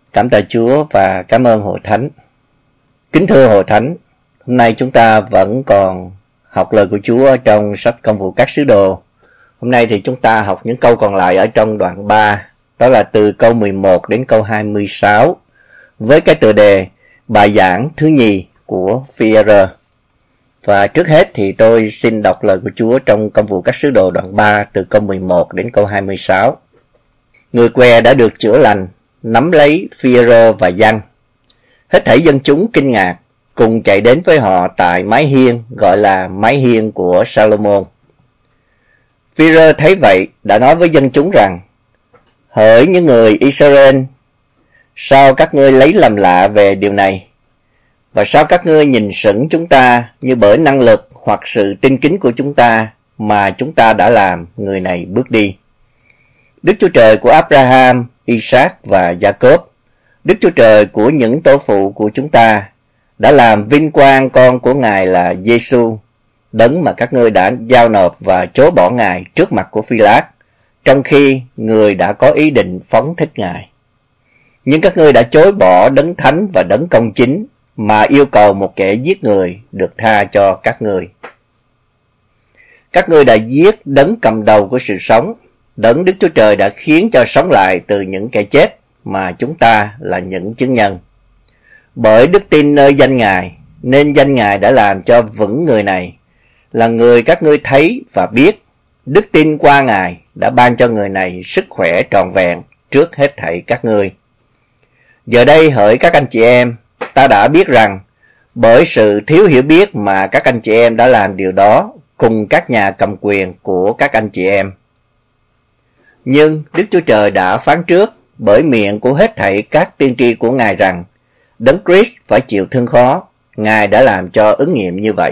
Cảm tạ Chúa và cảm ơn Hội Thánh. Kính thưa Hội Thánh, hôm nay chúng ta vẫn còn học lời của Chúa trong sách Công vụ các sứ đồ. Hôm nay thì chúng ta học những câu còn lại ở trong đoạn 3, đó là từ câu 11 đến câu 26, với cái tựa đề bài giảng thứ nhì của Phi-e-rơ. Và trước hết thì tôi xin đọc lời của Chúa trong Công vụ các sứ đồ đoạn 3 từ câu 11 đến câu 26. Người què đã được chữa lành, nắm lấy Phi-e-rơ và Giăng. Hết thảy dân chúng kinh ngạc, cùng chạy đến với họ tại mái hiên gọi là mái hiên của Salomon. Phi-e-rơ thấy vậy đã nói với dân chúng rằng: Hỡi những người Israel, sao các ngươi lấy làm lạ về điều này? Và sao các ngươi nhìn sững chúng ta như bởi năng lực hoặc sự tin kính của chúng ta mà chúng ta đã làm người này bước đi? Đức Chúa Trời của Abraham, Isaac và Jacob, Đức Chúa Trời của những tổ phụ của chúng ta, đã làm vinh quang con của Ngài là Giê-xu, đấng mà các ngươi đã giao nộp và chối bỏ Ngài trước mặt của Phi-lát, trong khi người đã có ý định phóng thích Ngài. Nhưng các ngươi đã chối bỏ đấng thánh và đấng công chính, mà yêu cầu một kẻ giết người được tha cho các ngươi. Các ngươi đã giết đấng cầm đầu của sự sống, đấng Đức Chúa Trời đã khiến cho sống lại từ những kẻ chết, mà chúng ta là những chứng nhân. Bởi đức tin nơi danh Ngài, nên danh Ngài đã làm cho vững người này, là người các ngươi thấy và biết. Đức tin qua Ngài đã ban cho người này sức khỏe trọn vẹn trước hết thảy các ngươi. Giờ đây hỡi các anh chị em, ta đã biết rằng bởi sự thiếu hiểu biết mà các anh chị em đã làm điều đó cùng các nhà cầm quyền của các anh chị em. Nhưng Đức Chúa Trời đã phán trước bởi miệng của hết thảy các tiên tri của Ngài rằng Đấng Christ phải chịu thương khó. Ngài đã làm cho ứng nghiệm như vậy.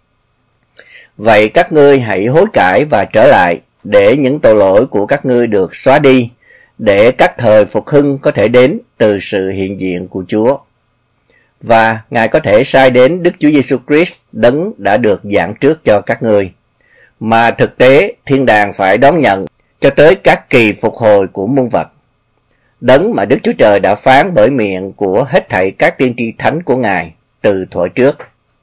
Vậy các ngươi hãy hối cải và trở lại, để những tội lỗi của các ngươi được xóa đi, để các thời phục hưng có thể đến từ sự hiện diện của Chúa. Và Ngài có thể sai đến Đức Chúa Giêsu Christ, đấng đã được giảng trước cho các ngươi, mà thực tế thiên đàng phải đón nhận cho tới các kỳ phục hồi của muôn vật, đấng mà Đức Chúa Trời đã phán bởi miệng của hết thảy các tiên tri thánh của Ngài từ thuở trước.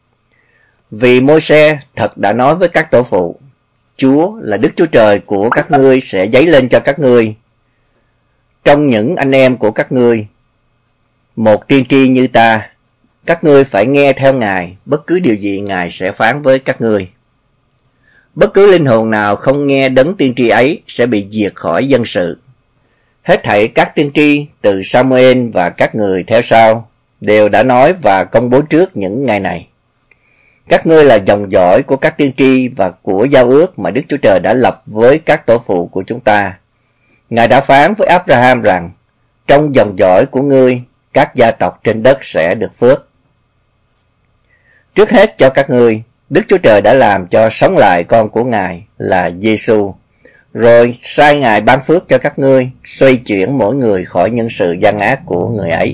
Vì Môi-se thật đã nói với các tổ phụ: Chúa là Đức Chúa Trời của các ngươi sẽ dấy lên cho các ngươi trong những anh em của các ngươi một tiên tri như ta. Các ngươi phải nghe theo Ngài bất cứ điều gì Ngài sẽ phán với các ngươi. Bất cứ linh hồn nào không nghe đấng tiên tri ấy sẽ bị diệt khỏi dân sự. Hết thảy các tiên tri từ Sa-mu-ên và các người theo sau đều đã nói và công bố trước những ngày này. Các ngươi là dòng dõi của các tiên tri và của giao ước mà Đức Chúa Trời đã lập với các tổ phụ của chúng ta. Ngài đã phán với Abraham rằng trong dòng dõi của ngươi các gia tộc trên đất sẽ được phước. Trước hết cho các ngươi, Đức Chúa Trời đã làm cho sống lại con của Ngài là Giê-xu, rồi sai Ngài ban phước cho các ngươi, xoay chuyển mỗi người khỏi những sự gian ác của người ấy.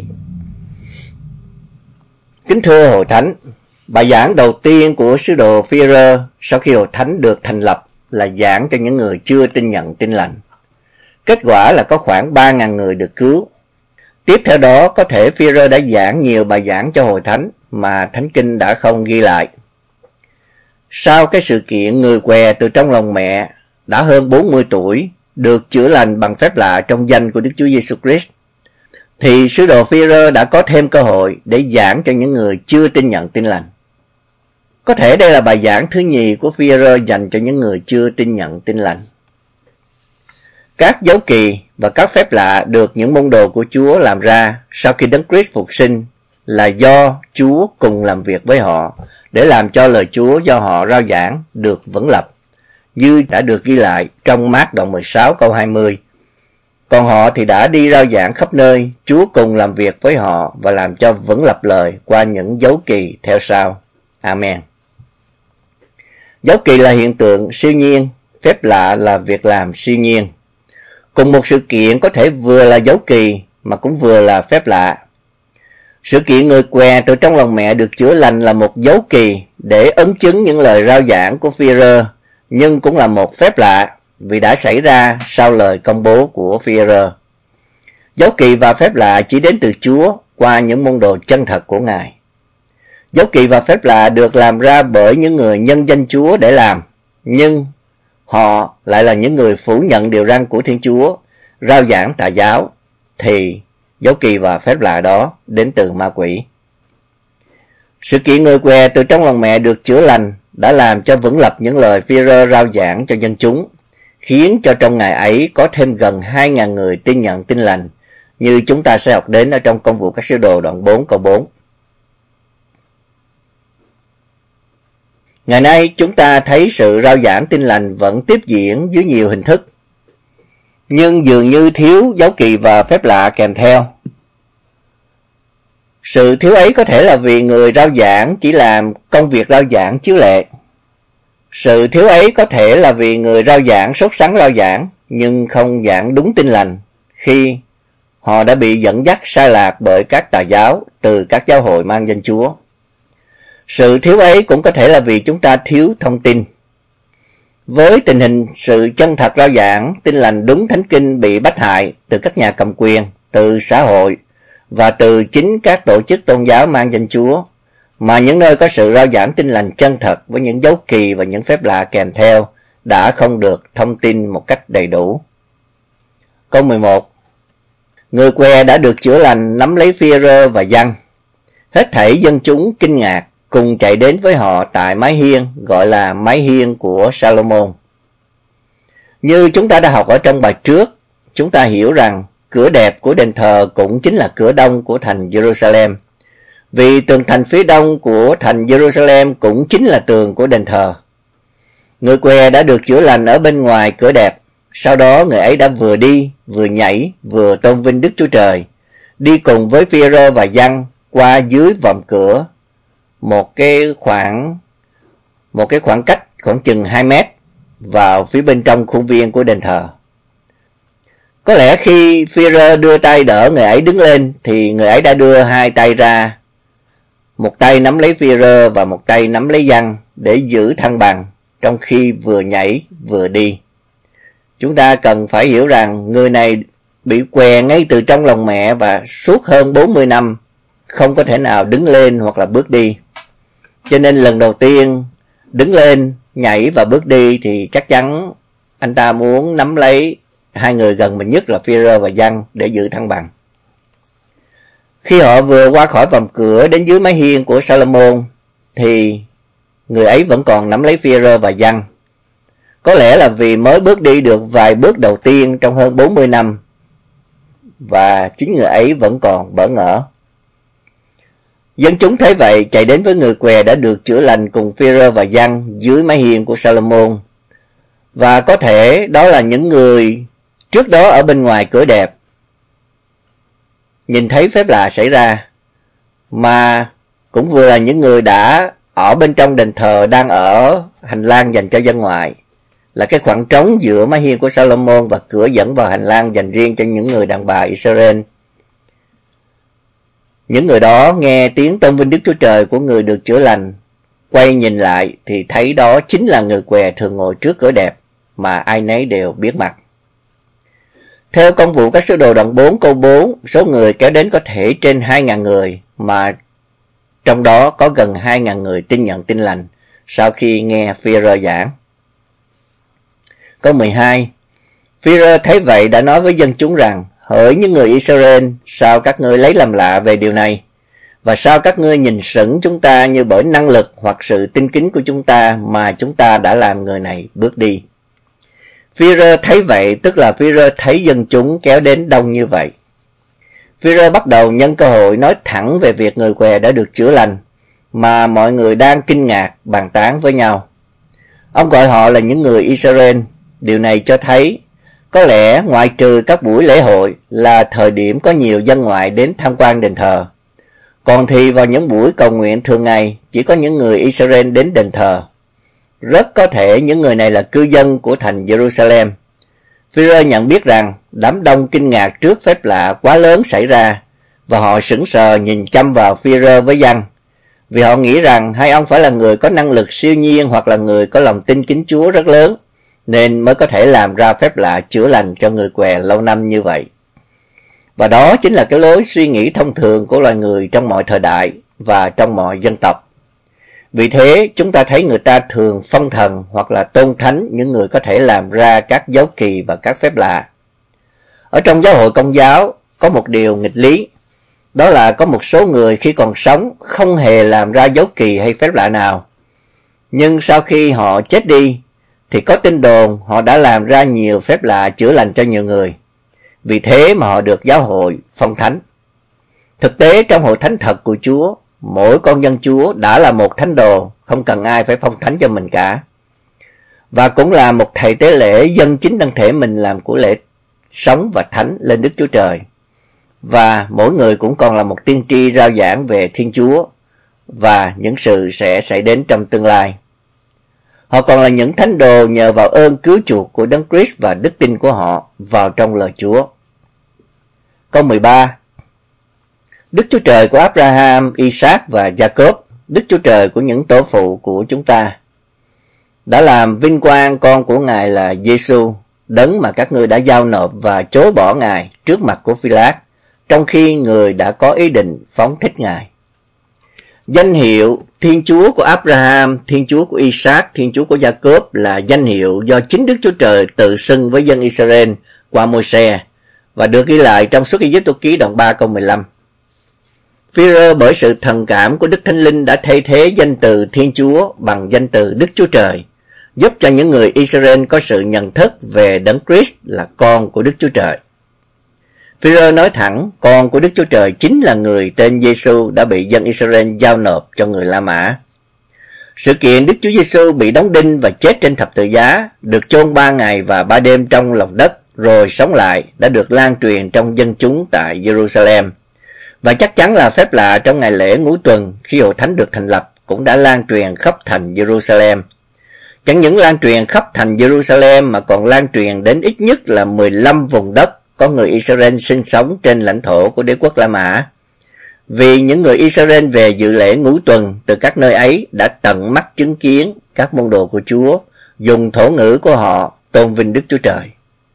Kính thưa Hội Thánh, bài giảng đầu tiên của sứ đồ Phi-e-rơ sau khi Hội Thánh được thành lập là giảng cho những người chưa tin nhận tin lành. Kết quả là có khoảng 3.000 người được cứu. Tiếp theo đó có thể Phi-e-rơ đã giảng nhiều bài giảng cho Hội Thánh mà Thánh Kinh đã không ghi lại. Sau cái sự kiện người què từ trong lòng mẹ đã hơn 40 tuổi được chữa lành bằng phép lạ trong danh của Đức Chúa Giêsu Christ, thì sứ đồ Phi-e-rơ đã có thêm cơ hội để giảng cho những người chưa tin nhận tin lành. Có thể đây là bài giảng thứ nhì của Phi-e-rơ dành cho những người chưa tin nhận tin lành. Các dấu kỳ và các phép lạ được những môn đồ của Chúa làm ra sau khi Đấng Christ phục sinh là do Chúa cùng làm việc với họ để làm cho lời Chúa do họ rao giảng được vững lập, như đã được ghi lại trong Mác đoạn 16 câu 20. Còn họ thì đã đi rao giảng khắp nơi, Chúa cùng làm việc với họ và làm cho vững lập lời qua những dấu kỳ theo sau. Amen. Dấu kỳ là hiện tượng siêu nhiên, phép lạ là việc làm siêu nhiên. Cùng một sự kiện có thể vừa là dấu kỳ mà cũng vừa là phép lạ. Sự kiện người què từ trong lòng mẹ được chữa lành là một dấu kỳ để ấn chứng những lời rao giảng của Phi-e-rơ, nhưng cũng là một phép lạ vì đã xảy ra sau lời công bố của Phi-e-rơ. Dấu kỳ và phép lạ chỉ đến từ Chúa qua những môn đồ chân thật của Ngài. Dấu kỳ và phép lạ được làm ra bởi những người nhân danh Chúa để làm, nhưng họ lại là những người phủ nhận điều răn của Thiên Chúa, rao giảng tà giáo, thì dấu kỳ và phép lạ đó đến từ ma quỷ. Sự kiện người què từ trong lòng mẹ được chữa lành đã làm cho vững lập những lời Phi-rơ rao giảng cho dân chúng, khiến cho trong ngày ấy có thêm gần 2.000 người tin nhận tin lành, như chúng ta sẽ học đến ở trong Công vụ các sứ đồ đoạn 4 câu 4. Ngày nay chúng ta thấy sự rao giảng tin lành vẫn tiếp diễn dưới nhiều hình thức, nhưng dường như thiếu dấu kỳ và phép lạ kèm theo. Sự thiếu ấy có thể là vì người rao giảng chỉ làm công việc rao giảng chiếu lệ. Sự thiếu ấy có thể là vì người rao giảng sốt sắng rao giảng nhưng không giảng đúng tin lành, khi họ đã bị dẫn dắt sai lạc bởi các tà giáo từ các giáo hội mang danh Chúa. Sự thiếu ấy cũng có thể là vì chúng ta thiếu thông tin. Với tình hình sự chân thật rao giảng tin lành đúng thánh kinh bị bách hại từ các nhà cầm quyền, từ xã hội và từ chính các tổ chức tôn giáo mang danh Chúa, mà những nơi có sự rao giảng tin lành chân thật với những dấu kỳ và những phép lạ kèm theo đã không được thông tin một cách đầy đủ. Câu 11. Người què đã được chữa lành nắm lấy Phi-rơ và Giăng. Hết thảy dân chúng kinh ngạc, cùng chạy đến với họ tại mái hiên gọi là mái hiên của Salomon. Như chúng ta đã học ở trong bài trước, chúng ta hiểu rằng cửa đẹp của đền thờ cũng chính là cửa đông của thành Jerusalem, vì tường thành phía đông của thành Jerusalem cũng chính là tường của đền thờ. Người què đã được chữa lành ở bên ngoài cửa đẹp, sau đó người ấy đã vừa đi, vừa nhảy, vừa tôn vinh Đức Chúa Trời, đi cùng với Phi-rơ và Giăng qua dưới vòm cửa, một cái khoảng cách khoảng chừng 2 mét vào phía bên trong khuôn viên của đền thờ. Có lẽ khi Phi-rơ đưa tay đỡ người ấy đứng lên thì người ấy đã đưa hai tay ra, một tay nắm lấy Phi-rơ và một tay nắm lấy Giăng để giữ thăng bằng trong khi vừa nhảy vừa đi. Chúng ta cần phải hiểu rằng người này bị què ngay từ trong lòng mẹ và suốt hơn 40 năm không có thể nào đứng lên hoặc là bước đi. Cho nên lần đầu tiên đứng lên, nhảy và bước đi thì chắc chắn anh ta muốn nắm lấy hai người gần mình nhất là Phi-rơ và Giăng để giữ thăng bằng. Khi họ vừa qua khỏi vòng cửa đến dưới mái hiên của Salomon thì người ấy vẫn còn nắm lấy Phi-rơ và Giăng. Có lẽ là vì mới bước đi được vài bước đầu tiên trong hơn 40 năm và chính người ấy vẫn còn bỡ ngỡ. Dân chúng thấy vậy chạy đến với người què đã được chữa lành cùng Phi-rơ và Giăng dưới mái hiên của Salomon. Và có thể đó là những người trước đó ở bên ngoài cửa đẹp nhìn thấy phép lạ xảy ra, mà cũng vừa là những người đã ở bên trong đền thờ đang ở hành lang dành cho dân ngoại, là cái khoảng trống giữa mái hiên của Salomon và cửa dẫn vào hành lang dành riêng cho những người đàn bà Israel. Những người đó nghe tiếng tôn vinh Đức Chúa Trời của người được chữa lành, quay nhìn lại thì thấy đó chính là người què thường ngồi trước cửa đẹp mà ai nấy đều biết mặt. Theo Công vụ các sứ đồ đoạn 4 câu 4, số người kéo đến có thể trên 2.000 người, mà trong đó có gần 2.000 người tin nhận tin lành sau khi nghe Phi-rơ giảng. Câu 12. Phi-rơ thấy vậy đã nói với dân chúng rằng: hỡi những người Israel, sao các ngươi lấy làm lạ về điều này? Và sao các ngươi nhìn sững chúng ta như bởi năng lực hoặc sự tinh kính của chúng ta mà chúng ta đã làm người này bước đi? Phi-rơ thấy vậy tức là Phi-rơ thấy dân chúng kéo đến đông như vậy. Phi-rơ bắt đầu nhân cơ hội nói thẳng về việc người què đã được chữa lành mà mọi người đang kinh ngạc bàn tán với nhau. Ông gọi họ là những người Israel. Điều này cho thấy có lẽ ngoại trừ các buổi lễ hội là thời điểm có nhiều dân ngoại đến tham quan đền thờ, còn thì vào những buổi cầu nguyện thường ngày chỉ có những người Israel đến đền thờ. Rất có thể những người này là cư dân của thành Jerusalem. Phi-rơ nhận biết rằng đám đông kinh ngạc trước phép lạ quá lớn xảy ra, và họ sững sờ nhìn chăm vào Phi-rơ với Giăng, vì họ nghĩ rằng hai ông phải là người có năng lực siêu nhiên hoặc là người có lòng tin kính Chúa rất lớn, nên mới có thể làm ra phép lạ chữa lành cho người què lâu năm như vậy. Và đó chính là cái lối suy nghĩ thông thường của loài người trong mọi thời đại và trong mọi dân tộc. Vì thế, chúng ta thấy người ta thường phong thần hoặc là tôn thánh những người có thể làm ra các dấu kỳ và các phép lạ. Ở trong giáo hội Công giáo có một điều nghịch lý, đó là có một số người khi còn sống không hề làm ra dấu kỳ hay phép lạ nào. Nhưng sau khi họ chết đi, thì có tin đồn họ đã làm ra nhiều phép lạ chữa lành cho nhiều người. Vì thế mà họ được giáo hội phong thánh. Thực tế trong hội thánh thật của Chúa, mỗi con dân Chúa đã là một thánh đồ, không cần ai phải phong thánh cho mình cả. Và cũng là một thầy tế lễ dâng chính thân thể mình làm của lễ sống và thánh lên Đức Chúa Trời. Và mỗi người cũng còn là một tiên tri rao giảng về Thiên Chúa và những sự sẽ xảy đến trong tương lai. Họ còn là những thánh đồ nhờ vào ơn cứu chuộc của Đấng Christ và đức tin của họ vào trong lời Chúa. Câu 13. Đức Chúa Trời của Abraham, Isaac và Jacob, Đức Chúa Trời của những tổ phụ của chúng ta, đã làm vinh quang con của Ngài là Giêsu, đấng mà các ngươi đã giao nộp và chối bỏ Ngài trước mặt của Phi-lát, trong khi người đã có ý định phóng thích Ngài. Danh hiệu Thiên Chúa của Abraham, Thiên Chúa của Isaac, Thiên Chúa của Jacob là danh hiệu do chính Đức Chúa Trời tự xưng với dân Israel qua Môi-se và được ghi lại trong Xuất Ai-cập ký đoạn 3 câu 15. Phi-rơ bởi sự thần cảm của Đức Thánh Linh đã thay thế danh từ Thiên Chúa bằng danh từ Đức Chúa Trời, giúp cho những người Israel có sự nhận thức về Đấng Christ là con của Đức Chúa Trời. Phi-rơ nói thẳng, con của Đức Chúa Trời chính là người tên Giêsu đã bị dân Israel giao nộp cho người La Mã. Sự kiện Đức Chúa Giêsu bị đóng đinh và chết trên thập tự giá, được chôn 3 ngày và 3 đêm trong lòng đất, rồi sống lại, đã được lan truyền trong dân chúng tại Jerusalem. Và chắc chắn là phép lạ trong ngày lễ Ngũ Tuần khi hội thánh được thành lập cũng đã lan truyền khắp thành Jerusalem. Chẳng những lan truyền khắp thành Jerusalem mà còn lan truyền đến ít nhất là 15 vùng đất có người Israel sinh sống trên lãnh thổ của đế quốc La Mã. Vì những người Israel về dự lễ Ngũ Tuần từ các nơi ấy đã tận mắt chứng kiến các môn đồ của Chúa dùng thổ ngữ của họ tôn vinh Đức Chúa Trời.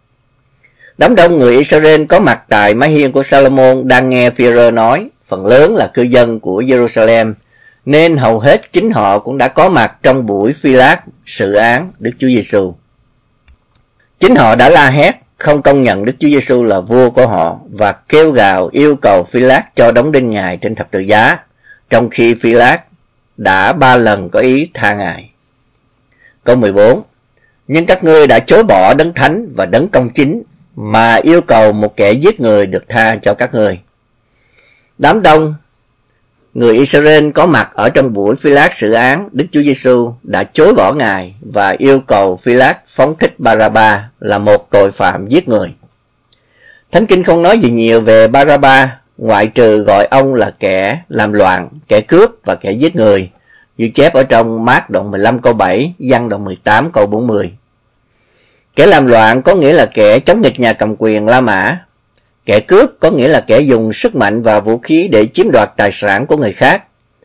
Đám đông người Israel có mặt tại mái hiên của Salomon đang nghe Phi-rơ nói, phần lớn là cư dân của Jerusalem, nên hầu hết chính họ cũng đã có mặt trong buổi Phi-lát xử án Đức Chúa Giêsu. Chính họ đã la hét, không công nhận Đức Chúa Giêsu là vua của họ và kêu gào yêu cầu Phi-lát cho đóng đinh Ngài trên thập tự giá, trong khi Phi-lát đã 3 lần có ý tha Ngài. Câu 14. Nhưng các ngươi đã chối bỏ Đấng Thánh và Đấng Công Chính, mà yêu cầu một kẻ giết người được tha cho các ngươi. Đám đông người Israel có mặt ở trong buổi Phi-lát xử án Đức Chúa Giêsu đã chối bỏ Ngài và yêu cầu Phi-lát phóng thích Ba-ra-ba là một tội phạm giết người. Thánh Kinh không nói gì nhiều về Ba-ra-ba, ngoại trừ gọi ông là kẻ làm loạn, kẻ cướp và kẻ giết người, như chép ở trong Mác đoạn 15 câu 7, Giăng đoạn 18 câu 40. Kẻ làm loạn có nghĩa là kẻ chống nghịch nhà cầm quyền La Mã. Kẻ cướp có nghĩa là kẻ dùng sức mạnh và vũ khí để chiếm đoạt tài sản của người khác.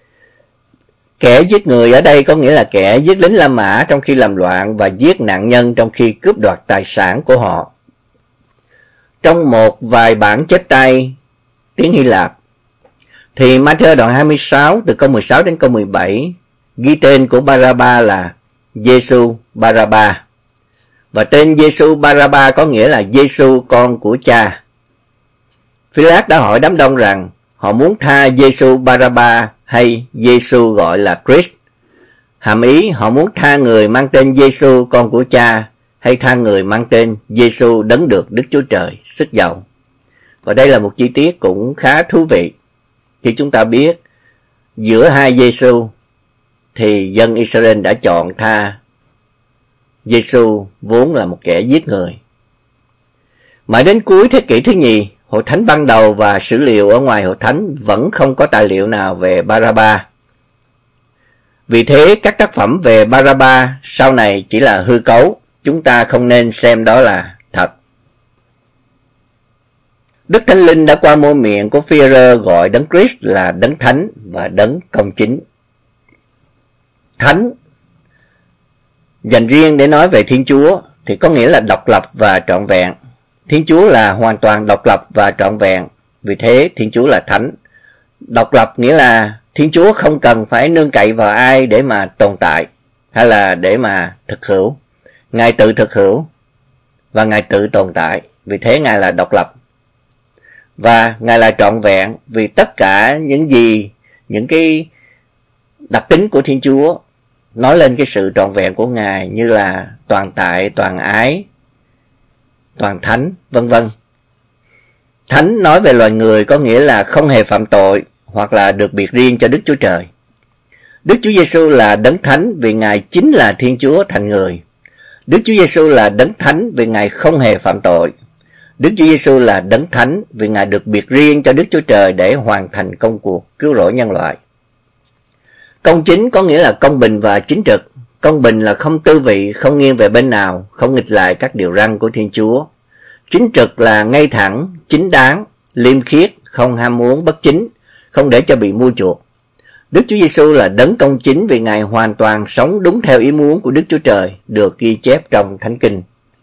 Kẻ giết người ở đây có nghĩa là kẻ giết lính La Mã trong khi làm loạn và giết nạn nhân trong khi cướp đoạt tài sản của họ. Trong một vài bản chép tay tiếng Hy Lạp, thì Ma-thi-ơ đoạn 26 từ câu 16 đến câu 17 ghi tên của Ba-ra-ba là Giêsu Ba-ra-ba. Và tên Giêsu Ba-ra-ba có nghĩa là Giêsu con của cha. Phi-lát đã hỏi đám đông rằng họ muốn tha Giêsu Ba-ra-ba hay Giêsu gọi là Christ. Hàm ý họ muốn tha người mang tên Giêsu con của cha hay tha người mang tên Giêsu đấng được Đức Chúa Trời sức giàu. Và đây là một chi tiết cũng khá thú vị. Khi chúng ta biết giữa hai Giêsu thì dân Israel đã chọn tha Giêsu vốn là một kẻ giết người. Mãi đến cuối thế kỷ thứ nhì, hội thánh ban đầu và sử liệu ở ngoài hội thánh vẫn không có tài liệu nào về Ba-ra-ba. Vì thế các tác phẩm về Ba-ra-ba sau này chỉ là hư cấu, chúng ta không nên xem đó là thật. Đức Thánh Linh đã qua môi miệng của Phi-rơ gọi Đấng Christ là Đấng Thánh và Đấng Công Chính. Thánh dành riêng để nói về Thiên Chúa thì có nghĩa là độc lập và trọn vẹn. Thiên Chúa là hoàn toàn độc lập và trọn vẹn, vì thế Thiên Chúa là thánh. Độc lập nghĩa là Thiên Chúa không cần phải nương cậy vào ai để mà tồn tại, hay là để mà thực hữu. Ngài tự thực hữu và Ngài tự tồn tại, vì thế Ngài là độc lập. Và Ngài là trọn vẹn, vì tất cả những cái đặc tính của Thiên Chúa nói lên cái sự trọn vẹn của Ngài, như là toàn tại, toàn ái, toàn thánh, vân vân. Thánh nói về loài người có nghĩa là không hề phạm tội, hoặc là được biệt riêng cho Đức Chúa Trời. Đức Chúa Giêsu là đấng thánh vì Ngài chính là Thiên Chúa thành người. Đức Chúa Giêsu là đấng thánh vì Ngài không hề phạm tội. Đức Chúa Giêsu là đấng thánh vì Ngài được biệt riêng cho Đức Chúa Trời để hoàn thành công cuộc cứu rỗi nhân loại. Công chính có nghĩa là công bình và chính trực. Công bình là không tư vị, không nghiêng về bên nào, không nghịch lại các điều răn của Thiên Chúa. Chính trực là ngay thẳng, chính đáng, liêm khiết, không ham muốn bất chính, không để cho bị mua chuộc. Đức Chúa Giêsu là đấng công chính vì Ngài hoàn toàn sống đúng theo ý muốn của Đức Chúa Trời, được ghi chép trong Thánh Kinh.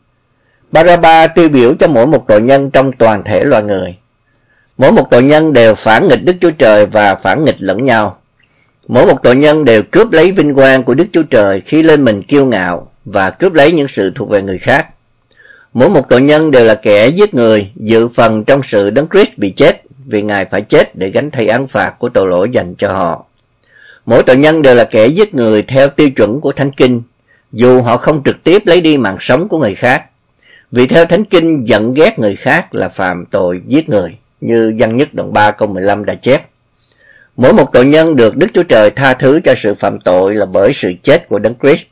Ba-ra-ba tiêu biểu cho mỗi một tội nhân trong toàn thể loài người. Mỗi một tội nhân đều phản nghịch Đức Chúa Trời và phản nghịch lẫn nhau. Mỗi một tội nhân đều cướp lấy vinh quang của Đức Chúa Trời khi lên mình kiêu ngạo và cướp lấy những sự thuộc về người khác. Mỗi một tội nhân đều là kẻ giết người, dự phần trong sự Đấng Christ bị chết, vì Ngài phải chết để gánh thay án phạt của tội lỗi dành cho họ. Mỗi tội nhân đều là kẻ giết người theo tiêu chuẩn của Thánh Kinh, dù họ không trực tiếp lấy đi mạng sống của người khác. Vì theo Thánh Kinh, giận ghét người khác là phạm tội giết người, như Giăng nhất đoạn 3 câu 15 đã chép. Mỗi một tội nhân được Đức Chúa Trời tha thứ cho sự phạm tội là bởi sự chết của Đấng Christ.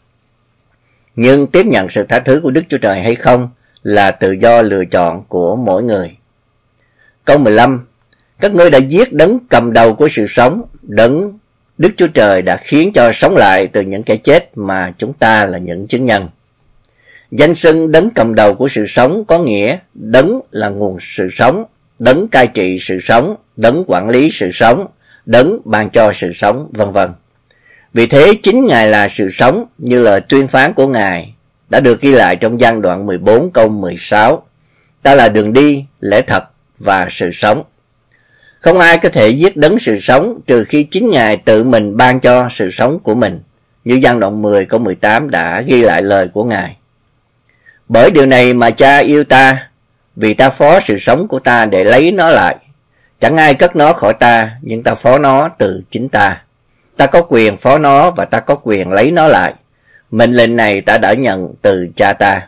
Nhưng tiếp nhận sự tha thứ của Đức Chúa Trời hay không là tự do lựa chọn của mỗi người. Câu 15. Các ngươi đã giết đấng cầm đầu của sự sống, đấng Đức Chúa Trời đã khiến cho sống lại từ những kẻ chết mà chúng ta là những chứng nhân. Danh xưng đấng cầm đầu của sự sống có nghĩa đấng là nguồn sự sống, đấng cai trị sự sống, đấng quản lý sự sống, đấng ban cho sự sống, vân vân. Vì thế chính Ngài là sự sống, như lời tuyên phán của Ngài đã được ghi lại trong Giăng đoạn 14 câu 16. Ta là đường đi, lẽ thật và sự sống. Không ai có thể giết đấng sự sống trừ khi chính Ngài tự mình ban cho sự sống của mình, như Giăng đoạn 10 câu 18 đã ghi lại lời của Ngài. Bởi điều này mà Cha yêu ta, vì ta phó sự sống của ta để lấy nó lại. Chẳng ai cất nó khỏi ta, nhưng ta phó nó từ chính ta. Ta có quyền phó nó và ta có quyền lấy nó lại. Mệnh lệnh này ta đã nhận từ Cha ta.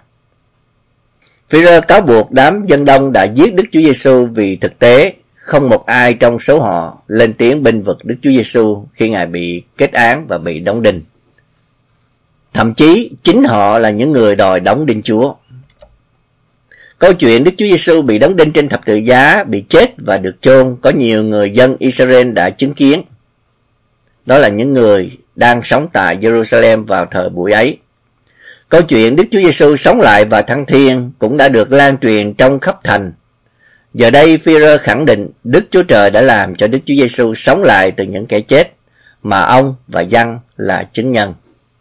Phi-rơ cáo buộc đám dân đông đã giết Đức Chúa Giêsu vì thực tế không một ai trong số họ lên tiếng bênh vực Đức Chúa Giêsu khi Ngài bị kết án và bị đóng đinh. Thậm chí chính họ là những người đòi đóng đinh Chúa. Câu chuyện Đức Chúa Giêsu bị đóng đinh trên thập tự giá, bị chết và được chôn có nhiều người dân Israel đã chứng kiến. Đó là những người đang sống tại Jerusalem vào thời buổi ấy. Câu chuyện Đức Chúa Giêsu sống lại và thăng thiên cũng đã được lan truyền trong khắp thành. Giờ đây Phi-rơ khẳng định Đức Chúa Trời đã làm cho Đức Chúa Giêsu sống lại từ những kẻ chết, mà ông và Giăng là chứng nhân.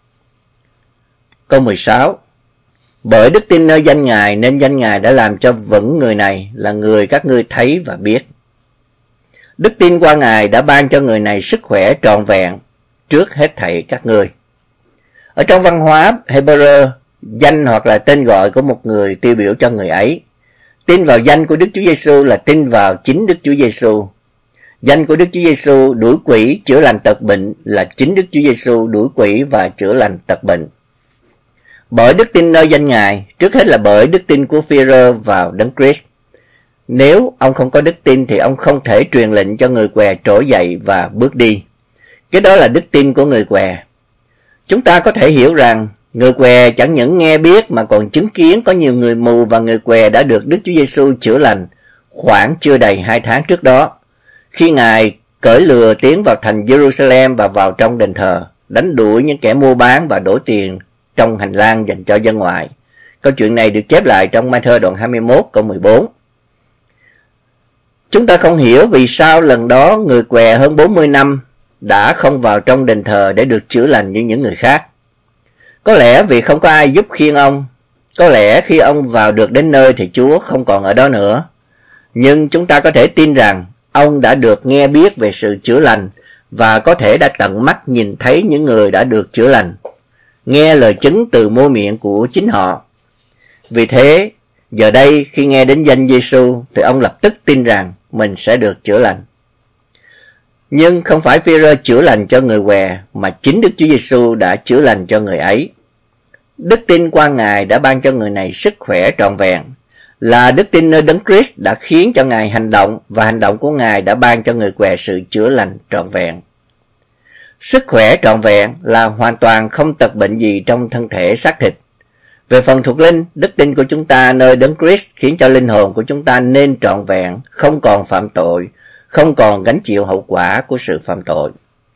Câu 16. Bởi đức tin nơi danh Ngài nên danh Ngài đã làm cho vững người này là người các ngươi thấy và biết. Đức tin qua Ngài đã ban cho người này sức khỏe trọn vẹn trước hết thảy các ngươi. Ở trong văn hóa Hebrew, danh hoặc là tên gọi của một người tiêu biểu cho người ấy. Tin vào danh của Đức Chúa Giêsu là tin vào chính Đức Chúa Giêsu. Danh của Đức Chúa Giêsu đuổi quỷ chữa lành tật bệnh là chính Đức Chúa Giêsu đuổi quỷ và chữa lành tật bệnh. Bởi đức tin nơi danh Ngài, trước hết là bởi đức tin của Phi-rơ vào Đấng Christ. Nếu ông không có đức tin thì ông không thể truyền lệnh cho người què trỗi dậy và bước đi. Cái đó là đức tin của người què. Chúng ta có thể hiểu rằng người què chẳng những nghe biết mà còn chứng kiến có nhiều người mù và người què đã được Đức Chúa Giêsu chữa lành khoảng chưa đầy 2 tháng trước đó, khi Ngài cởi lừa tiến vào thành Jerusalem và vào trong đền thờ, đánh đuổi những kẻ mua bán và đổ tiền trong hành lang dành cho dân ngoại. Câu chuyện này được chép lại trong Ma-thơ đoạn 21 câu 14. Chúng ta không hiểu vì sao lần đó người què hơn 40 năm đã không vào trong đền thờ để được chữa lành như những người khác. Có lẽ vì không có ai giúp khiêng ông, Có lẽ khi ông vào được đến nơi thì Chúa không còn ở đó nữa. Nhưng chúng ta có thể tin rằng ông đã được nghe biết về sự chữa lành và có thể đã tận mắt nhìn thấy những người đã được chữa lành, nghe lời chứng từ môi miệng của chính họ. Vì thế, giờ đây khi nghe đến danh Giêsu thì ông lập tức tin rằng mình sẽ được chữa lành. Nhưng không phải Phi-rơ chữa lành cho người què, mà chính Đức Chúa Giêsu đã chữa lành cho người ấy. Đức tin qua Ngài đã ban cho người này sức khỏe trọn vẹn. Là đức tin nơi Đấng Christ đã khiến cho Ngài hành động, và hành động của Ngài đã ban cho người què sự chữa lành trọn vẹn. Sức khỏe trọn vẹn là hoàn toàn không tật bệnh gì trong thân thể xác thịt. Về phần thuộc linh, đức tin của chúng ta nơi Đấng Christ khiến cho linh hồn của chúng ta nên trọn vẹn, không còn phạm tội, không còn gánh chịu hậu quả của sự phạm tội.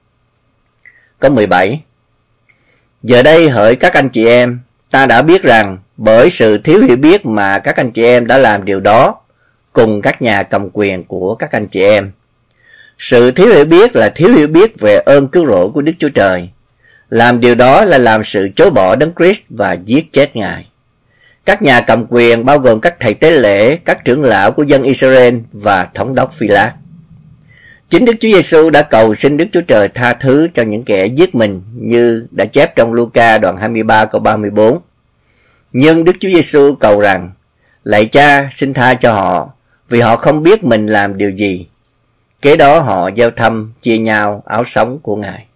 Câu 17. Giờ đây hỡi các anh chị em, ta đã biết rằng bởi sự thiếu hiểu biết mà các anh chị em đã làm điều đó cùng các nhà cầm quyền của các anh chị em. Sự thiếu hiểu biết là thiếu hiểu biết về ơn cứu rỗi của Đức Chúa Trời. Làm điều đó là làm sự chối bỏ Đấng Christ và giết chết Ngài. Các nhà cầm quyền bao gồm các thầy tế lễ, các trưởng lão của dân Israel và thống đốc Phi-lát. Chính Đức Chúa Giêsu đã cầu xin Đức Chúa Trời tha thứ cho những kẻ giết mình như đã chép trong Luca đoạn 23 câu 34. Nhưng Đức Chúa Giêsu cầu rằng: Lạy Cha, xin tha cho họ, vì họ không biết mình làm điều gì. Kế đó họ giao thăm chia nhau áo sống của Ngài.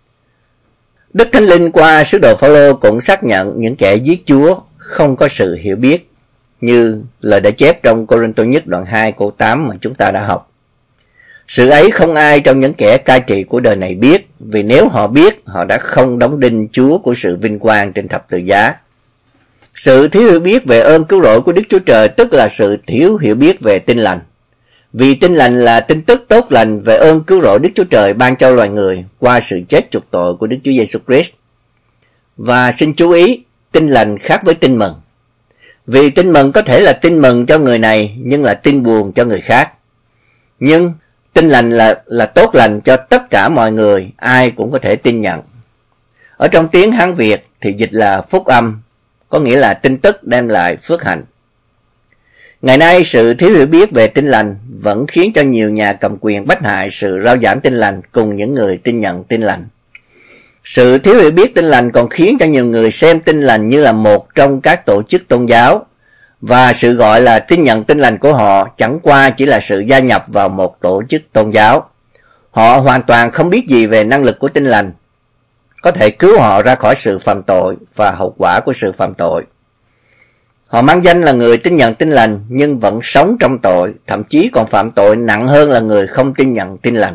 Đức Thánh Linh qua sứ đồ Phao-lô cũng xác nhận những kẻ giết Chúa không có sự hiểu biết, như lời đã chép trong Cô-rinh-tô nhất đoạn 2 câu 8 mà chúng ta đã học. Sự ấy không ai trong những kẻ cai trị của đời này biết, vì nếu họ biết, họ đã không đóng đinh Chúa của sự vinh quang trên thập tự giá. Sự thiếu hiểu biết về ơn cứu rỗi của Đức Chúa Trời tức là sự thiếu hiểu biết về tin lành. Vì tin lành là tin tức tốt lành về ơn cứu rỗi Đức Chúa Trời ban cho loài người qua sự chết chuộc tội của Đức Chúa Giêsu Christ. Và xin chú ý, tin lành khác với tin mừng. Vì tin mừng có thể là tin mừng cho người này, nhưng là tin buồn cho người khác. Nhưng tin lành là tốt lành cho tất cả mọi người, ai cũng có thể tin nhận. Ở trong tiếng Hán Việt thì dịch là phúc âm, có nghĩa là tin tức đem lại phước hạnh. Ngày nay, sự thiếu hiểu biết về tin lành vẫn khiến cho nhiều nhà cầm quyền bách hại sự rao giảng tin lành cùng những người tin nhận tin lành. Sự thiếu hiểu biết tin lành còn khiến cho nhiều người xem tin lành như là một trong các tổ chức tôn giáo, và sự gọi là tin nhận tin lành của họ chẳng qua chỉ là sự gia nhập vào một tổ chức tôn giáo. Họ hoàn toàn không biết gì về năng lực của tin lành, có thể cứu họ ra khỏi sự phạm tội và hậu quả của sự phạm tội. Họ mang danh là người tin nhận tin lành nhưng vẫn sống trong tội, thậm chí còn phạm tội nặng hơn là người không tin nhận tin lành.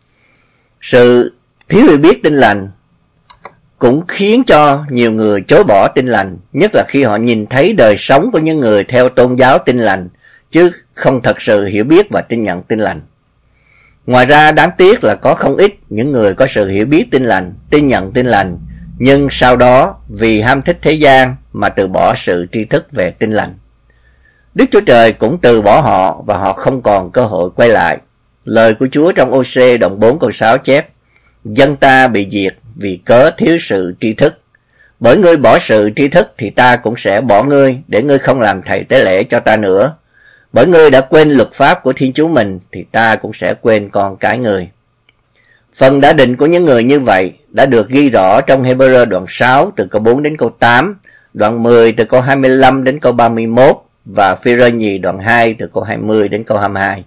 Sự thiếu hiểu biết tin lành cũng khiến cho nhiều người chối bỏ tin lành, nhất là khi họ nhìn thấy đời sống của những người theo tôn giáo tin lành, chứ không thật sự hiểu biết và tin nhận tin lành. Ngoài ra, đáng tiếc là có không ít những người có sự hiểu biết tin lành, tin nhận tin lành, nhưng sau đó vì ham thích thế gian mà từ bỏ sự tri thức về tin lành. Đức Chúa Trời cũng từ bỏ họ và họ không còn cơ hội quay lại. Lời của Chúa trong Ô-sê đoạn 4 câu 6 chép: Dân ta bị diệt vì cớ thiếu sự tri thức. Bởi ngươi bỏ sự tri thức thì ta cũng sẽ bỏ ngươi, để ngươi không làm thầy tế lễ cho ta nữa. Bởi ngươi đã quên luật pháp của Thiên Chúa mình thì ta cũng sẽ quên con cái ngươi. Phần đã định của những người như vậy đã được ghi rõ trong Hê-bơ-rơ đoạn 6 từ câu 4 đến câu 8, đoạn 10 từ câu 25 đến câu 31 và Phi-rơ nhì đoạn 2 từ câu 20 đến câu 22.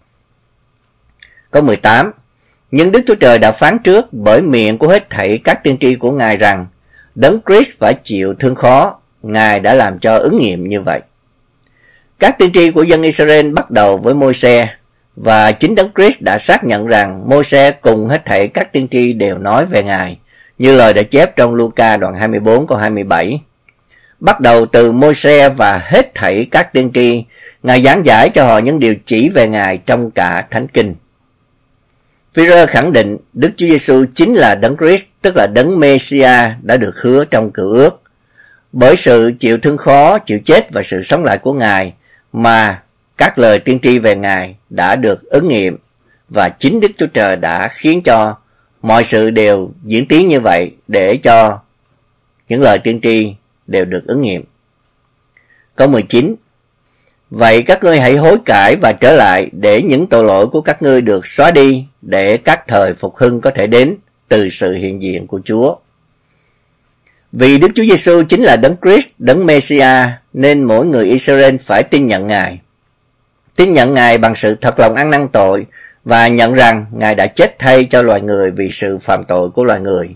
Câu 18. Nhưng Đức Chúa Trời đã phán trước bởi miệng của hết thảy các tiên tri của Ngài rằng Đấng Christ phải chịu thương khó. Ngài đã làm cho ứng nghiệm như vậy. Các tiên tri của dân Israel bắt đầu với Môi-se, và chính Đấng Christ đã xác nhận rằng Môi-se cùng hết thảy các tiên tri đều nói về Ngài, như lời đã chép trong Luca đoạn 24 câu 27. Bắt đầu từ Môi-se và hết thảy các tiên tri, Ngài giảng giải cho họ những điều chỉ về Ngài trong cả Thánh Kinh. Phi-rơ khẳng định Đức Chúa Giêsu chính là Đấng Christ, tức là Đấng Mê-si-a đã được hứa trong Cựu Ước. Bởi sự chịu thương khó, chịu chết và sự sống lại của Ngài mà các lời tiên tri về Ngài đã được ứng nghiệm, và chính Đức Chúa Trời đã khiến cho mọi sự đều diễn tiến như vậy để cho những lời tiên tri đều được ứng nghiệm. Câu 19. Vậy các ngươi hãy hối cải và trở lại để những tội lỗi của các ngươi được xóa đi, để các thời phục hưng có thể đến từ sự hiện diện của Chúa. Vì Đức Chúa Giêsu chính là Đấng Christ, Đấng Mêsia, nên mỗi người Israel phải tin nhận Ngài. Tin nhận Ngài bằng sự thật lòng ăn năn tội và nhận rằng Ngài đã chết thay cho loài người vì sự phạm tội của loài người.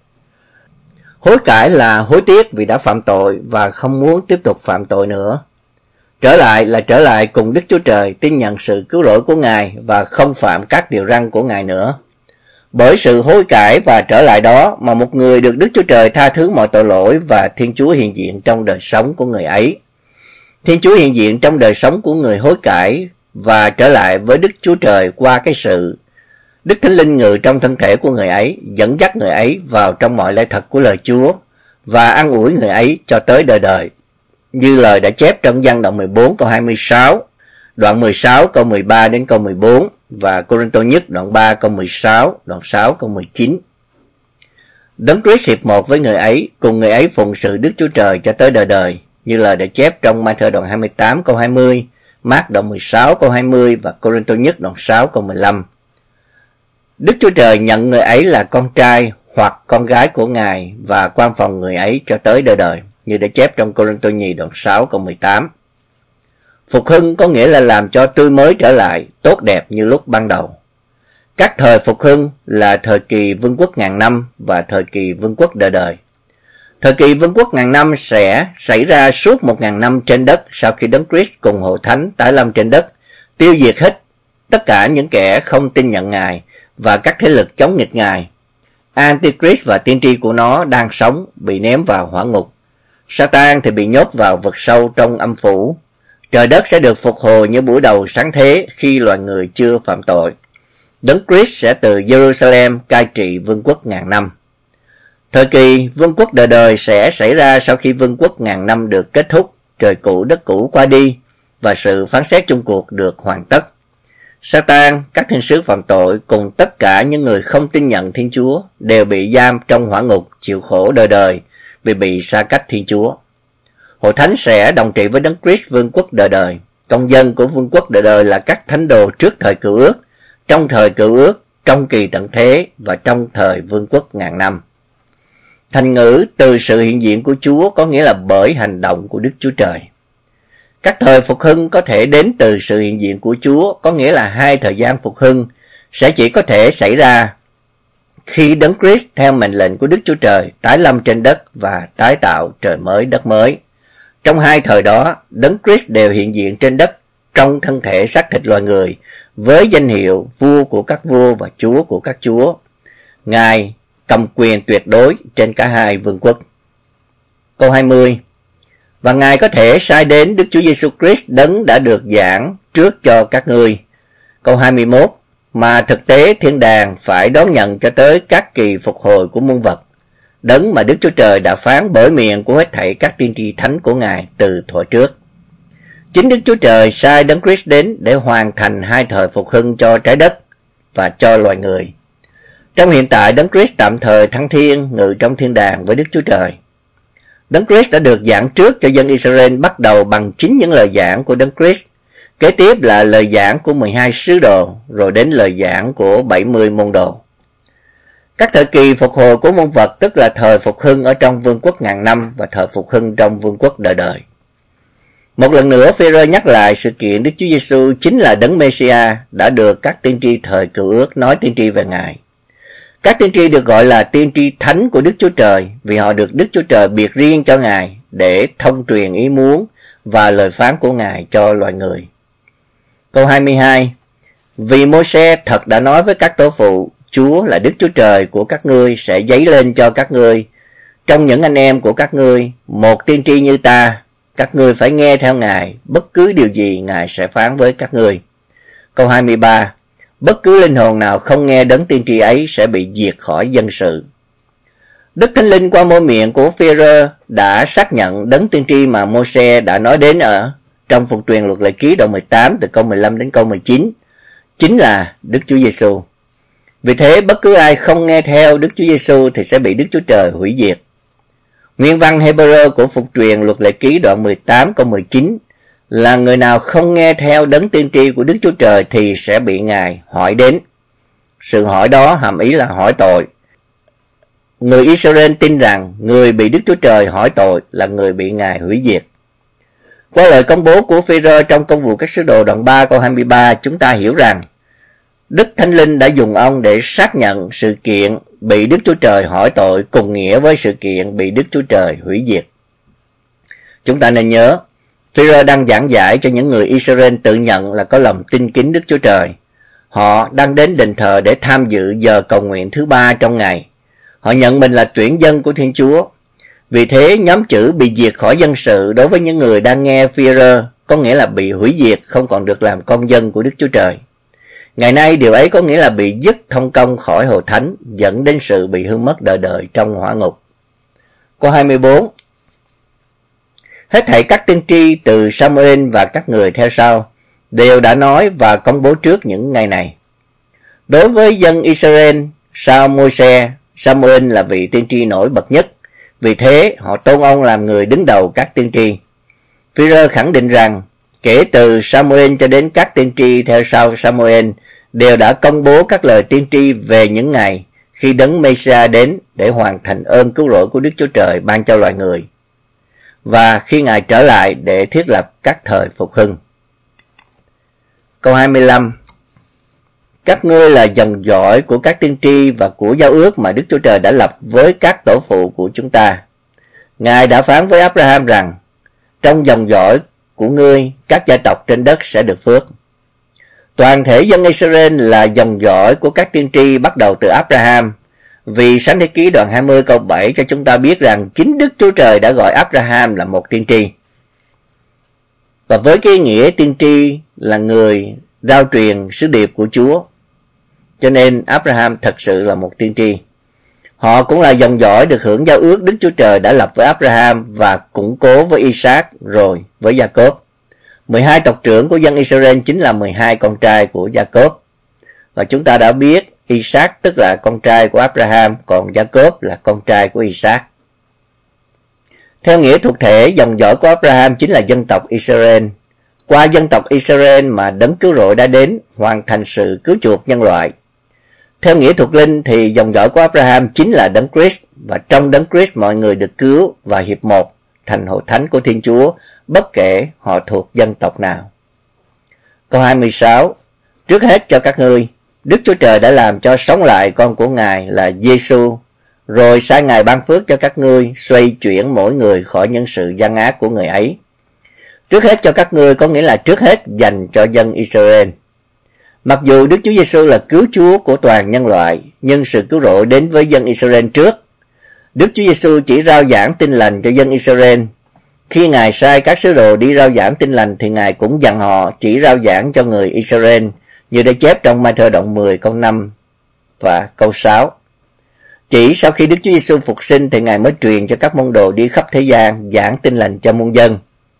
Hối cải là hối tiếc vì đã phạm tội và không muốn tiếp tục phạm tội nữa. Trở lại là trở lại cùng Đức Chúa Trời, tin nhận sự cứu rỗi của Ngài và không phạm các điều răn của Ngài nữa. Bởi sự hối cải và trở lại đó mà một người được Đức Chúa Trời tha thứ mọi tội lỗi và Thiên Chúa hiện diện trong đời sống của người ấy. Thiên Chúa hiện diện trong đời sống của người hối cải và trở lại với Đức Chúa Trời qua cái sự Đức Thánh Linh ngự trong thân thể của người ấy, dẫn dắt người ấy vào trong mọi lẽ thật của lời Chúa và an ủi người ấy cho tới đời đời. Như lời đã chép trong Giăng đoạn 14 câu 26, đoạn 16 câu 13 đến câu 14 và Cô-rinh-tô nhất đoạn 3 câu 16, đoạn 6 câu 19. Đấng Christ hiệp một với người ấy, cùng người ấy phụng sự Đức Chúa Trời cho tới đời đời, như lời đã chép trong Ma-thơ đoạn 28 câu 20, Mác đoạn 16 câu 20 và Cô-rinh-tô nhất đoạn 6 câu 15. Đức Chúa Trời nhận người ấy là con trai hoặc con gái của Ngài và quan phòng người ấy cho tới đời đời, như đã chép trong Cô-rinh-tô nhì đoạn 6 câu 18. Phục hưng có nghĩa là làm cho tươi mới trở lại, tốt đẹp như lúc ban đầu. Các thời phục hưng là thời kỳ vương quốc ngàn năm và thời kỳ vương quốc đời đời. Thời kỳ vương quốc ngàn năm sẽ xảy ra suốt 1000 năm trên đất sau khi Đấng Christ cùng Hội Thánh tái lâm trên đất, tiêu diệt hết tất cả những kẻ không tin nhận Ngài và các thế lực chống nghịch Ngài. Antichrist và tiên tri của nó đang sống, bị ném vào hỏa ngục. Satan thì bị nhốt vào vực sâu trong âm phủ. Trời đất sẽ được phục hồi như buổi đầu sáng thế khi loài người chưa phạm tội. Đấng Christ sẽ từ Jerusalem cai trị vương quốc ngàn năm. Thời kỳ vương quốc đời đời sẽ xảy ra sau khi vương quốc ngàn năm được kết thúc, trời cũ đất cũ qua đi và sự phán xét chung cuộc được hoàn tất. Satan, các thiên sứ phạm tội cùng tất cả những người không tin nhận Thiên Chúa đều bị giam trong hỏa ngục chịu khổ đời đời vì bị xa cách Thiên Chúa. Hội Thánh sẽ đồng trị với Đấng Christ vương quốc đời đời. Công dân của vương quốc đời đời là các thánh đồ trước thời Cựu Ước, trong thời Cựu Ước, trong kỳ tận thế và trong thời vương quốc ngàn năm. Thành ngữ từ sự hiện diện của Chúa có nghĩa là bởi hành động của Đức Chúa Trời. Các thời phục hưng có thể đến từ sự hiện diện của Chúa, có nghĩa là hai thời gian phục hưng sẽ chỉ có thể xảy ra khi Đấng Christ theo mệnh lệnh của Đức Chúa Trời tái lâm trên đất và tái tạo trời mới đất mới. Trong hai thời đó, Đấng Christ đều hiện diện trên đất trong thân thể xác thịt loài người với danh hiệu vua của các vua và chúa của các chúa. Ngài cầm quyền tuyệt đối trên cả hai vương quốc. Câu 20. Và Ngài có thể sai đến Đức Chúa Giêsu Christ đấng đã được giảng trước cho các ngươi. Câu 21. Mà thực tế thiên đàng phải đón nhận cho tới các kỳ phục hồi của muôn vật, đấng mà Đức Chúa Trời đã phán bởi miệng của hết thảy các tiên tri thánh của Ngài từ thuở trước. Chính Đức Chúa Trời sai Đấng Christ đến để hoàn thành hai thời phục hưng cho trái đất và cho loài người. Trong hiện tại, Đấng Christ tạm thời thăng thiên ngự trong thiên đàng với Đức Chúa Trời. Đấng Christ đã được giảng trước cho dân Israel bắt đầu bằng chính những lời giảng của Đấng Christ. Kế tiếp là lời giảng của 12 sứ đồ, rồi đến lời giảng của 70 môn đồ. Các thời kỳ phục hồi của muôn vật tức là thời phục hưng ở trong vương quốc ngàn năm và thời phục hưng trong vương quốc đời đời. Một lần nữa, Phêrô nhắc lại sự kiện Đức Chúa Giêsu chính là Đấng Mêsia đã được các tiên tri thời Cựu Ước nói tiên tri về Ngài. Các tiên tri được gọi là tiên tri thánh của Đức Chúa Trời vì họ được Đức Chúa Trời biệt riêng cho Ngài để thông truyền ý muốn và lời phán của Ngài cho loài người. Câu 22. Vì Môi-se thật đã nói với các tổ phụ, Chúa là Đức Chúa Trời của các ngươi sẽ dấy lên cho các ngươi trong những anh em của các ngươi một tiên tri như ta. Các ngươi phải nghe theo Ngài, bất cứ điều gì Ngài sẽ phán với các ngươi. Câu 23. Bất cứ linh hồn nào không nghe đấng tiên tri ấy sẽ bị diệt khỏi dân sự. Đức Thánh Linh qua môi miệng của Phêrô đã xác nhận đấng tiên tri mà Môi-se đã nói đến ở trong Phục truyền Luật Lệ Ký đoạn 18 từ câu 15 đến câu 19, chính là Đức Chúa Giêsu. Vì thế bất cứ ai không nghe theo Đức Chúa Giêsu thì sẽ bị Đức Chúa Trời hủy diệt. Nguyên văn Hebrew của phục truyền Luật Lệ Ký đoạn 18 câu 19 là người nào không nghe theo đấng tiên tri của Đức Chúa Trời thì sẽ bị Ngài hỏi đến. Sự hỏi đó hàm ý là hỏi tội. Người Israel tin rằng người bị Đức Chúa Trời hỏi tội là người bị Ngài hủy diệt. Qua lời công bố của Phêrô trong Công vụ các sứ đồ đoạn 3 câu 23, chúng ta hiểu rằng Đức Thánh Linh đã dùng ông để xác nhận sự kiện bị Đức Chúa Trời hỏi tội cùng nghĩa với sự kiện bị Đức Chúa Trời hủy diệt. Chúng ta nên nhớ, Phêrô đang giảng giải cho những người Israel tự nhận là có lòng tin kính Đức Chúa Trời. Họ đang đến đền thờ để tham dự giờ cầu nguyện thứ 3 trong ngày. Họ nhận mình là tuyển dân của Thiên Chúa. Vì thế, nhóm chữ bị diệt khỏi dân sự đối với những người đang nghe Phêrô có nghĩa là bị hủy diệt, không còn được làm con dân của Đức Chúa Trời. Ngày nay, điều ấy có nghĩa là bị dứt thông công khỏi hội thánh, dẫn đến sự bị hư mất đời đời trong hỏa ngục. Câu 24. Hết thảy các tiên tri từ Samuel và các người theo sau đều đã nói và công bố trước những ngày này. Đối với dân Israel, sau Môi-se, Samuel là vị tiên tri nổi bật nhất. Vì thế, họ tôn ông làm người đứng đầu các tiên tri. Phêrô khẳng định rằng, kể từ Samuel cho đến các tiên tri theo sau Samuel đều đã công bố các lời tiên tri về những ngày khi đấng Mê-si-a đến để hoàn thành ơn cứu rỗi của Đức Chúa Trời ban cho loài người, và khi Ngài trở lại để thiết lập các thời phục hưng. Câu 25. Các ngươi là dòng dõi của các tiên tri và của giao ước mà Đức Chúa Trời đã lập với các tổ phụ của chúng ta. Ngài đã phán với Abraham rằng, trong dòng dõi của ngươi, các gia tộc trên đất sẽ được phước. Toàn thể dân Israel là dòng dõi của các tiên tri bắt đầu từ Abraham, vì Sáng Thế Ký đoạn 20 câu 7 cho chúng ta biết rằng chính Đức Chúa Trời đã gọi Abraham là một tiên tri. Và với cái nghĩa tiên tri là người rao truyền sứ điệp của Chúa, cho nên Abraham thật sự là một tiên tri. Họ cũng là dòng dõi được hưởng giao ước Đức Chúa Trời đã lập với Abraham và củng cố với Isaac rồi với Jacob. 12 tộc trưởng của dân Israel chính là 12 con trai của Jacob. Và chúng ta đã biết Isaac tức là con trai của Abraham, còn Jacob là con trai của Isaac. Theo nghĩa thuộc thể, dòng dõi của Abraham chính là dân tộc Israel. Qua dân tộc Israel mà đấng cứu rỗi đã đến, hoàn thành sự cứu chuộc nhân loại. Theo nghĩa thuộc linh thì dòng dõi của Abraham chính là đấng Christ, và trong đấng Christ mọi người được cứu và hiệp một thành hội thánh của Thiên Chúa, bất kể họ thuộc dân tộc nào. Câu 26. Trước hết cho các ngươi, Đức Chúa Trời đã làm cho sống lại con của Ngài là Giê-xu, rồi sai Ngài ban phước cho các ngươi, xoay chuyển mỗi người khỏi những sự gian ác của người ấy. Trước hết cho các ngươi có nghĩa là trước hết dành cho dân Israel. Mặc dù Đức Chúa Giê-xu là cứu Chúa của toàn nhân loại, nhưng sự cứu rỗi đến với dân Israel trước. Đức Chúa Giê-xu chỉ rao giảng tin lành cho dân Israel. Khi Ngài sai các sứ đồ đi rao giảng tin lành thì Ngài cũng dặn họ chỉ rao giảng cho người Israel, như đã chép trong Ma-thơ đoạn 10 câu 5 và câu 6. Chỉ sau khi Đức Chúa Giê-xu phục sinh thì Ngài mới truyền cho các môn đồ đi khắp thế gian giảng tin lành cho muôn dân.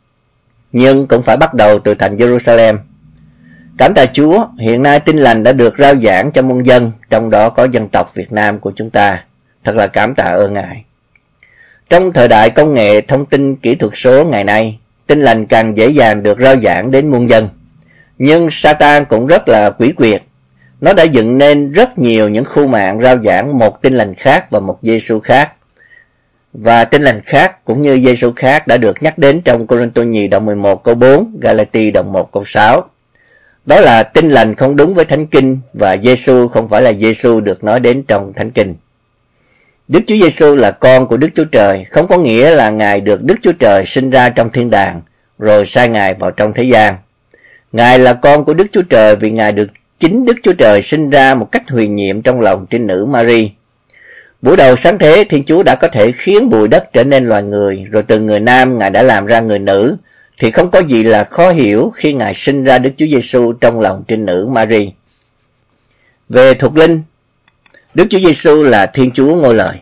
Nhưng cũng phải bắt đầu từ thành Jerusalem. Cảm tạ Chúa, hiện nay tin lành đã được rao giảng cho muôn dân, trong đó có dân tộc Việt Nam của chúng ta. Thật là cảm tạ ơn Ngài. Trong thời đại công nghệ thông tin kỹ thuật số ngày nay, tin lành càng dễ dàng được rao giảng đến muôn dân. Nhưng Satan cũng rất là quỷ quyệt. Nó đã dựng nên rất nhiều những khu mạng rao giảng một tin lành khác và một Giê-xu khác. Và tin lành khác cũng như Giê-xu khác đã được nhắc đến trong Cô-rinh-tô nhì đoạn 11 câu 4, Ga-la-ti đoạn 1 câu 6. Đó là tin lành không đúng với Thánh Kinh và Giê-xu không phải là Giê-xu được nói đến trong Thánh Kinh. Đức Chúa Giê-xu là con của Đức Chúa Trời, không có nghĩa là Ngài được Đức Chúa Trời sinh ra trong thiên đàng rồi sai Ngài vào trong thế gian. Ngài là con của Đức Chúa Trời vì Ngài được chính Đức Chúa Trời sinh ra một cách huyền nhiệm trong lòng trinh nữ Mary. Buổi đầu sáng thế, Thiên Chúa đã có thể khiến bụi đất trở nên loài người, rồi từ người nam Ngài đã làm ra người nữ, thì không có gì là khó hiểu khi Ngài sinh ra Đức Chúa Giê-xu trong lòng trinh nữ Mary. Về thuộc linh, Đức Chúa Giê-xu là Thiên Chúa Ngôi Lời,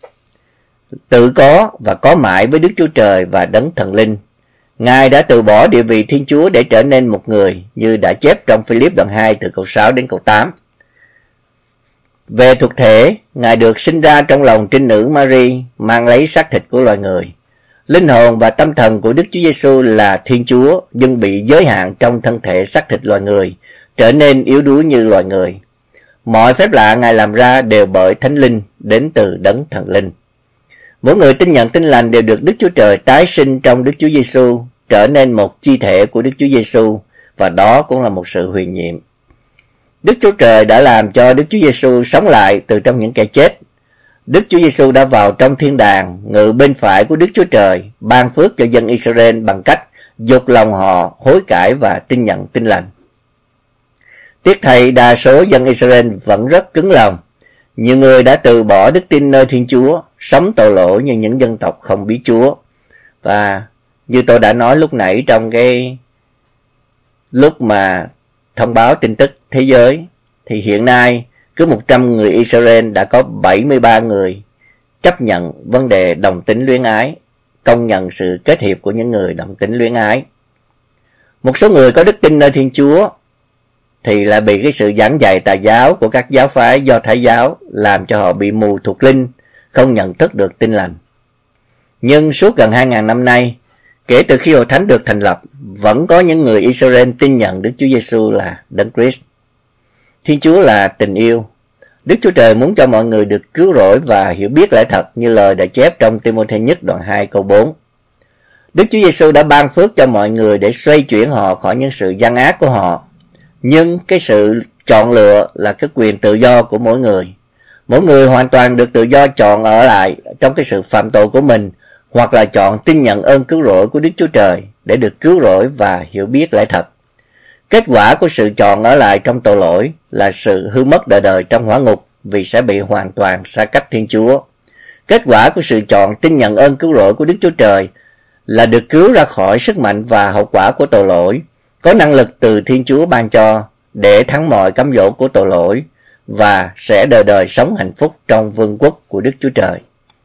tự có và có mãi với Đức Chúa Trời và Đấng Thần Linh. Ngài đã từ bỏ địa vị Thiên Chúa để trở nên một người, như đã chép trong Philip đoạn 2 từ câu 6 đến câu 8. Về thuộc thể, Ngài được sinh ra trong lòng trinh nữ Mary, mang lấy xác thịt của loài người. Linh hồn và tâm thần của Đức Chúa Giêsu là Thiên Chúa, nhưng bị giới hạn trong thân thể xác thịt loài người, trở nên yếu đuối như loài người. Mọi phép lạ Ngài làm ra đều bởi Thánh Linh, đến từ Đấng Thần Linh. Mỗi người tin nhận tin lành đều được Đức Chúa Trời tái sinh trong Đức Chúa Giêsu, trở nên một chi thể của Đức Chúa Giêsu, và đó cũng là một sự huyền nhiệm. Đức Chúa Trời đã làm cho Đức Chúa Giêsu sống lại từ trong những kẻ chết. Đức Chúa Giêsu đã vào trong thiên đàng, ngự bên phải của Đức Chúa Trời, ban phước cho dân Israel bằng cách dục lòng họ hối cải và tin nhận tin lành. Tiếc thay, đa số dân Israel vẫn rất cứng lòng. Nhiều người đã từ bỏ đức tin nơi Thiên Chúa, sống tội lỗi như những dân tộc không biết Chúa. Và như tôi đã nói lúc nãy trong cái lúc mà thông báo tin tức thế giới, thì hiện nay cứ 100 người Israel đã có 73 người chấp nhận vấn đề đồng tính luyến ái, công nhận sự kết hiệp của những người đồng tính luyến ái. Một số người có đức tin nơi Thiên Chúa thì lại bị cái sự giảng dạy tà giáo của các giáo phái Do Thái giáo làm cho họ bị mù thuộc linh, không nhận thức được tin lành. Nhưng suốt gần 2.000 năm nay, kể từ khi Hội Thánh được thành lập, vẫn có những người Israel tin nhận Đức Chúa Giêsu là Đấng Christ. Thiên Chúa là tình yêu. Đức Chúa Trời muốn cho mọi người được cứu rỗi và hiểu biết lẽ thật như lời đã chép trong Ti-mô-thê nhất đoạn 2 câu 4. Đức Chúa Giêsu đã ban phước cho mọi người để xoay chuyển họ khỏi những sự gian ác của họ. Nhưng cái sự chọn lựa là cái quyền tự do của mỗi người. Mỗi người hoàn toàn được tự do chọn ở lại trong cái sự phạm tội của mình, hoặc là chọn tin nhận ơn cứu rỗi của Đức Chúa Trời để được cứu rỗi và hiểu biết lẽ thật. Kết quả của sự chọn ở lại trong tội lỗi là sự hư mất đời đời trong hỏa ngục, vì sẽ bị hoàn toàn xa cách Thiên Chúa. Kết quả của sự chọn tin nhận ơn cứu rỗi của Đức Chúa Trời là được cứu ra khỏi sức mạnh và hậu quả của tội lỗi, có năng lực từ Thiên Chúa ban cho để thắng mọi cám dỗ của tội lỗi, và sẽ đời đời sống hạnh phúc trong vương quốc của Đức Chúa Trời.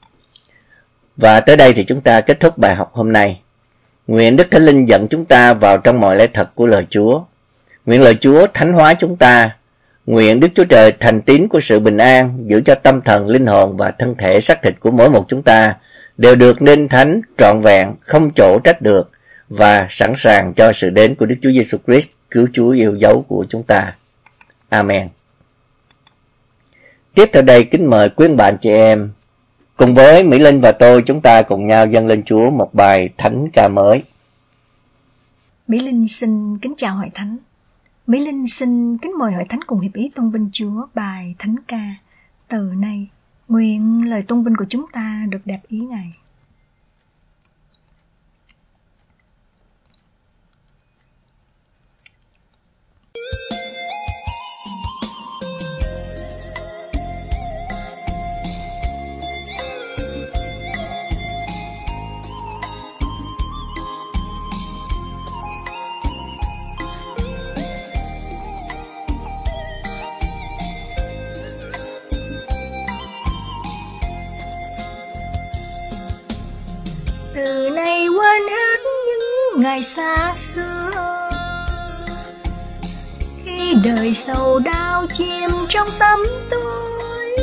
Và tới đây thì chúng ta kết thúc bài học hôm nay. Nguyện Đức Thánh Linh dẫn chúng ta vào trong mọi lẽ thật của lời Chúa. Nguyện lời Chúa thánh hóa chúng ta. Nguyện Đức Chúa Trời thành tín của sự bình an giữ cho tâm thần, linh hồn và thân thể xác thịt của mỗi một chúng ta đều được nên thánh, trọn vẹn, không chỗ trách được, và sẵn sàng cho sự đến của Đức Chúa Giêsu Christ, cứu Chúa yêu dấu của chúng ta. Amen. Tiếp theo đây, kính mời quý bạn chị em cùng với Mỹ Linh và tôi, chúng ta cùng nhau dâng lên Chúa một bài thánh ca mới. Mỹ Linh xin kính chào Hội Thánh. Mỹ Linh xin kính mời Hội Thánh cùng hiệp ý tôn vinh Chúa bài thánh ca Từ Nay. Nguyện lời tôn vinh của chúng ta được đẹp ý Ngài. Từ nay quên hết những ngày xa xưa, khi đời sầu đau chìm trong tâm tôi,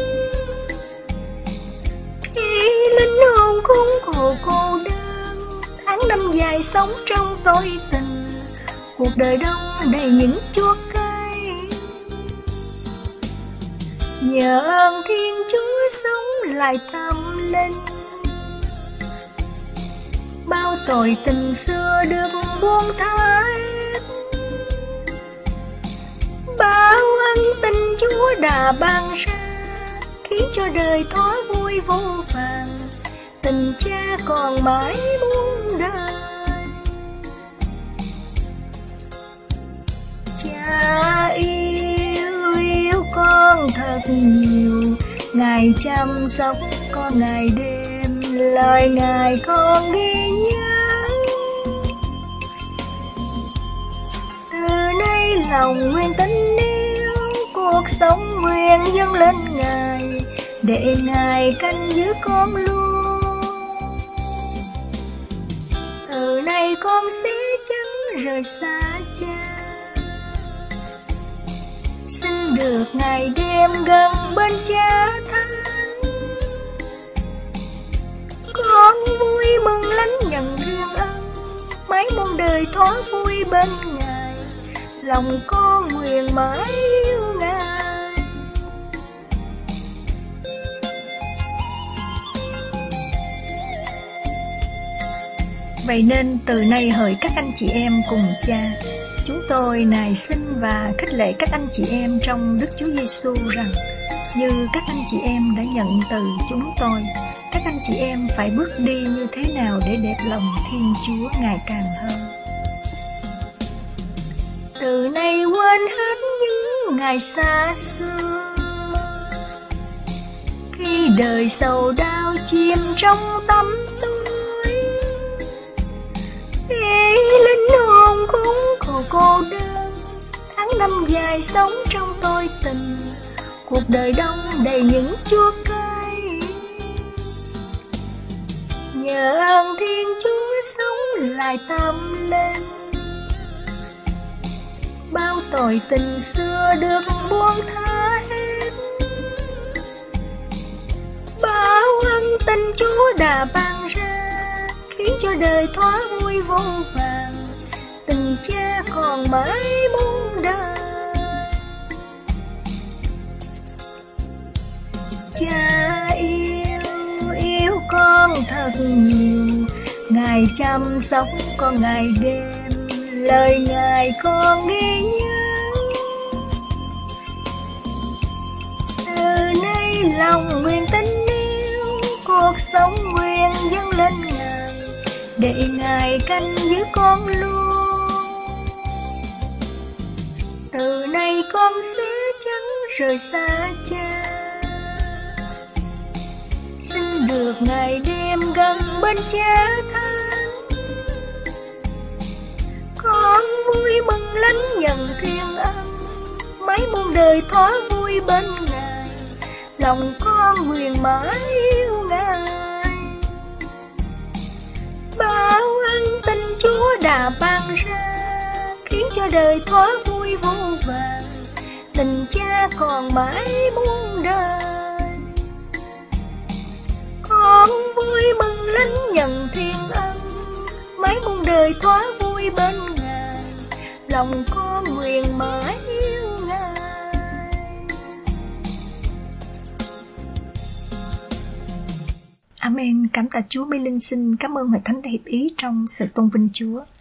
khi linh hồn cũng khổ cô đơn, tháng năm dài sống trong tối tình, cuộc đời đông đầy những chuốc cay. Nhờ ơn Thiên Chúa sống lại tâm linh, bao tội tình xưa được buông tha hết, bao ân tình Chúa đã ban ra, khiến cho đời thói vui vô vàn, tình cha còn mãi muôn đời. Cha yêu con thật nhiều, Ngài chăm sóc con ngày đêm, lời Ngài con ghi nhớ. Từ nay lòng nguyện tin yêu, cuộc sống nguyện dâng lên Ngài, để Ngài canh giữ con luôn. Từ nay con sẽ chẳng rời xa Cha, xin được ngày đêm gần bên đời thoáng vui bên Ngài, lòng con nguyện mãi yêu Ngài. Vậy nên từ nay hỡi các anh chị em cùng Cha, chúng tôi nài xin và khích lệ các anh chị em trong Đức Chúa Giêsu rằng, như các anh chị em đã nhận từ chúng tôi, các anh chị em phải bước đi như thế nào để đẹp lòng Thiên Chúa ngày càng hơn. Từ nay quên hết những ngày xa xưa, khi đời sầu đau chìm trong tâm tôi, khi linh hồn cũng khổ cô đơn, tháng năm dài sống trong tôi tình, cuộc đời đông đầy những chua cay. Nhờ ơn Thiên Chúa sống lại tâm lên, bao tội tình xưa được buông tha hết, bao ân tình Chúa đã ban ra, khiến cho đời thoáng vui vô vàng, tình Cha còn mãi muôn đời. Cha yêu con thật nhiều, Ngài chăm sóc con ngày đêm, lời Ngài con ghi nhớ. Từ nay lòng nguyện tin yêu, cuộc sống nguyện dâng lên Ngài, để Ngài canh giữ con luôn. Từ nay con sẽ chẳng rời xa Cha, xin được ngày đêm gần bên Cha than. Con vui mừng lãnh nhận thiên ân, mấy muôn đời thoáng vui bên Ngài, lòng con nguyện mãi yêu Ngài. Bao ân tình Chúa đã ban ra, khiến cho đời thoáng vui vô vàng, tình Cha còn mãi muôn đời. Con vui mừng lãnh nhận thiên ân, mấy muôn đời thoáng vui bên Ngài, lòng con nguyện mãi yêu Ngài. Amen. Cảm tạ Chúa. Mỹ Linh xin cảm ơn Hội Thánh đã hiệp ý trong sự tôn vinh Chúa.